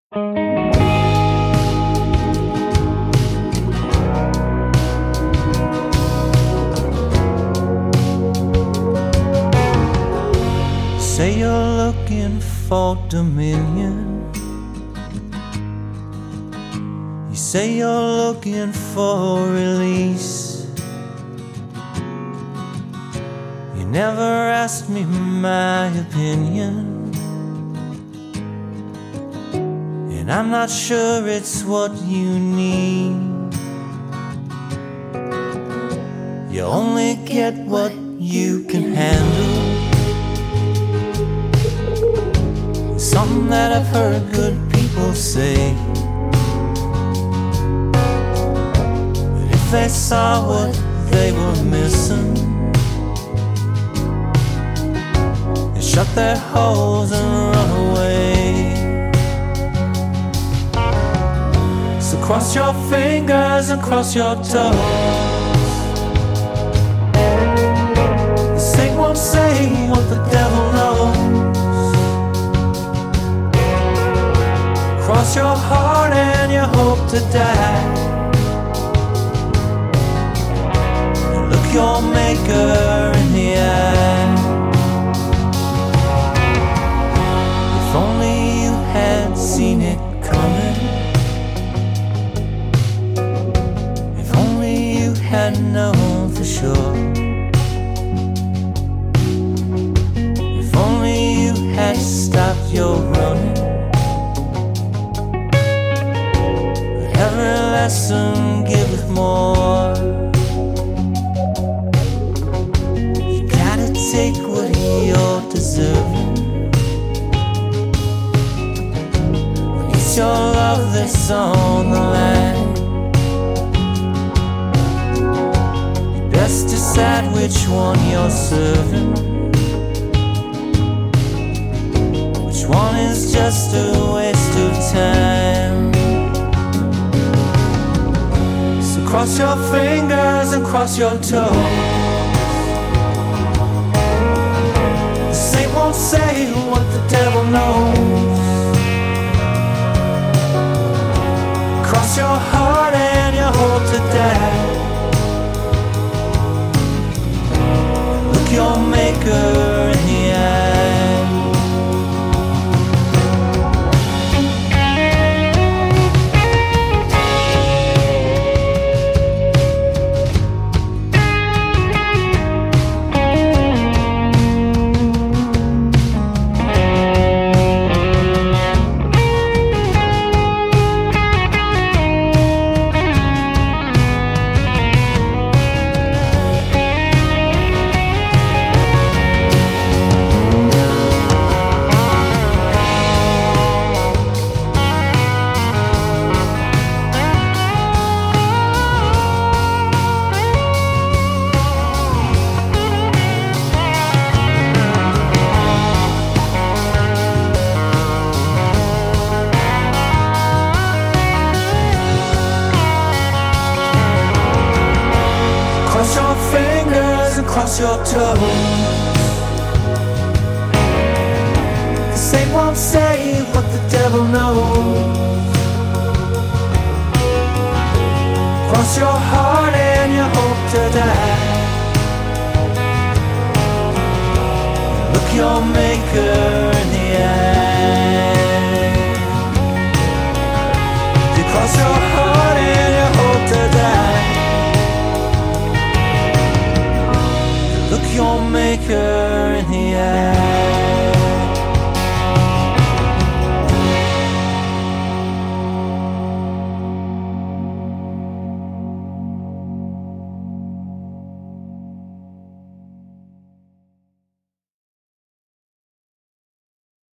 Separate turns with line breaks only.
Say you're looking for dominion. You say you're looking for release. You never asked me my opinion, and I'm not sure it's what you need. You only get what you can handle. Something that I've heard good people say. But if they saw what they were missing, they shut their holes and run away. So cross your fingers and cross your toes. The saint won't say what the devil knows. Cross your heart and you hope to die, and look your maker in the eye. If only you had seen it coming, if only you had known for sure, if only you had stopped your running. Every lesson giveth more. You gotta take what you're deserving. When it's your love that's on the line, you best decide which one you're serving. Which one is just a waste of time. Cross your fingers and cross your toes. The saint won't say what the devil knows. Cross your heart and you hope to die. Look your maker in the eye. Cross your toes. The saint won't say what the devil knows. Cross your heart and you hope to die. Look your maker in the eye. You cross your heart and you hope to die. Look your maker in the eye.